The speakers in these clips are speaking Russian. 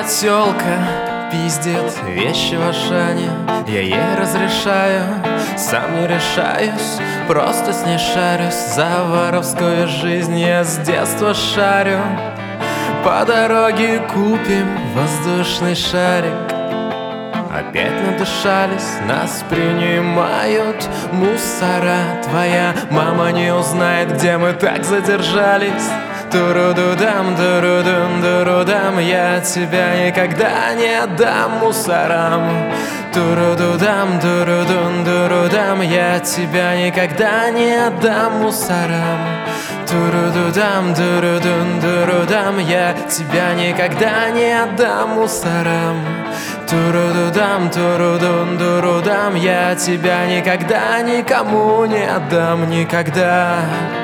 тёлка пиздит вещи в Ашане, я ей разрешаю, сам не решаюсь, просто с ней шарюсь. За воровскую жизнь я с детства шарю. По дороге купим воздушный шарик. Опять надышались, нас принимают мусора. Твоя мама не узнает, где мы так задержались. Туру-ду-дам, туру-дун, туру-дам, я тебя никогда не отдам мусорам. Туру-ду-дам, туру-дун, туру-дам, я тебя никогда не отдам мусорам. Туру-ду-дам, туру-дун, туру-дам, я тебя никогда не отдам мусорам. Туру-ду-дам, туру-дун, туру-дам, я тебя никогда никому не отдам, никогда.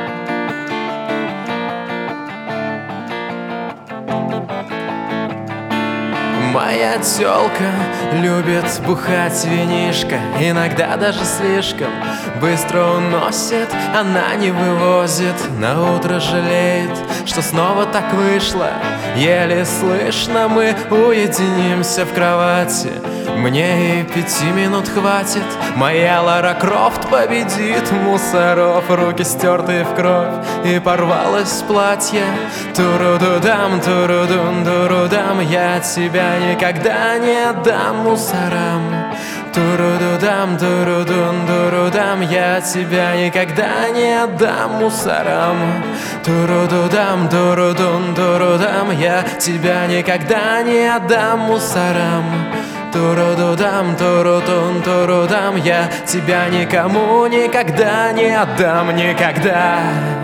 Моя тёлка любит бухать винишко, иногда даже слишком. Быстро уносит, она не вывозит, на утро жалеет, что снова так вышло. Еле слышно мы уединимся в кровати. Мне и 5 минут хватит. Моя Лара Крофт победит мусоров. Руки стертые в кровь и порвалось платье. Туру-ду-дам, туру-дун, туру-дам, я тебя никогда не отдам мусорам. Туру-ду-дам, туру-дун, туру-дам, я тебя никогда не отдам мусорам. Туру-ду-дам, туру-дун, туру-дам, я тебя никогда не отдам мусорам. Туру-ду-дам, туру-дун, туру-дам, я тебя никому никогда не отдам, никогда.